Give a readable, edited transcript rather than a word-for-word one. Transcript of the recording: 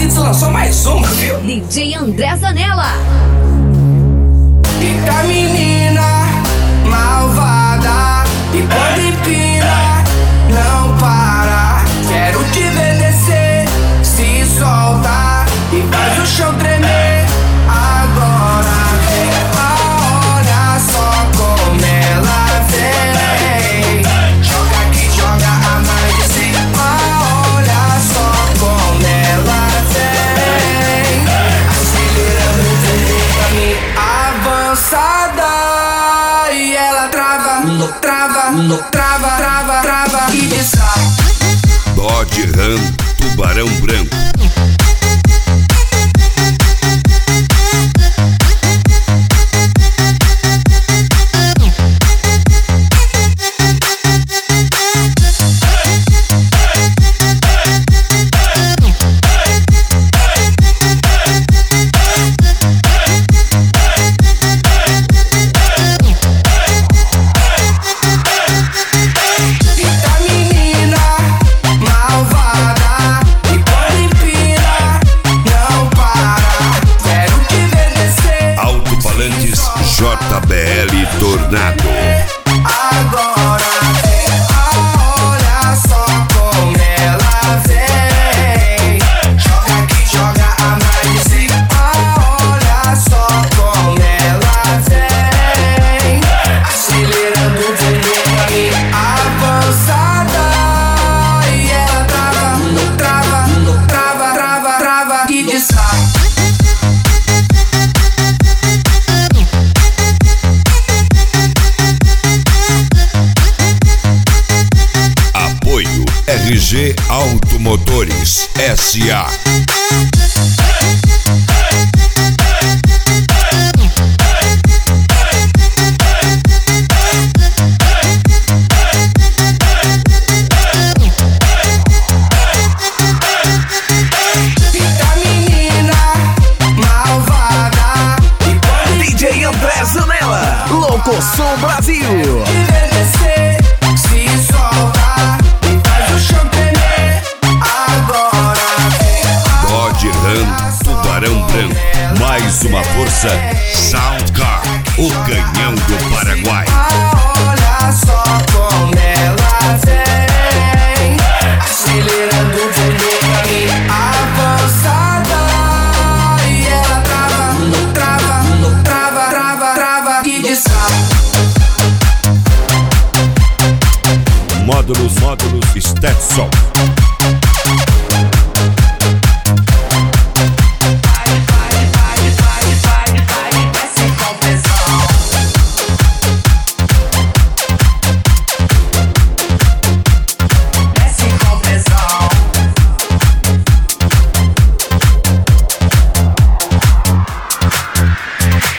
Hits lançou mais uma, viu? DJ André Zanella. Fica menina malvada e quando empina não para. Quero te ver descer, se solta e faz o chão tremer. Agora vem, olha só como ela vem. Joga aqui, joga a mais de 100. Olha só como ela vem. Acelerando o bumbum pra mim, avançada. E ela trava, trava e desce. Dodge Ram Tubarão Branco. JBL Tornado. Agora vem, olha só como ela vem. Joga aqui, joga a mais de 100. Olha só como ela vem. Acelerando o bumbum pra mim, avançada. E ela trava e desce. RG Automotores S.A. DJ André Zanella, Louco Som Brasil. Dodge Ram Tubarão Branco. Mais uma força Soundcar, o canhão do Paraguai. Olha só como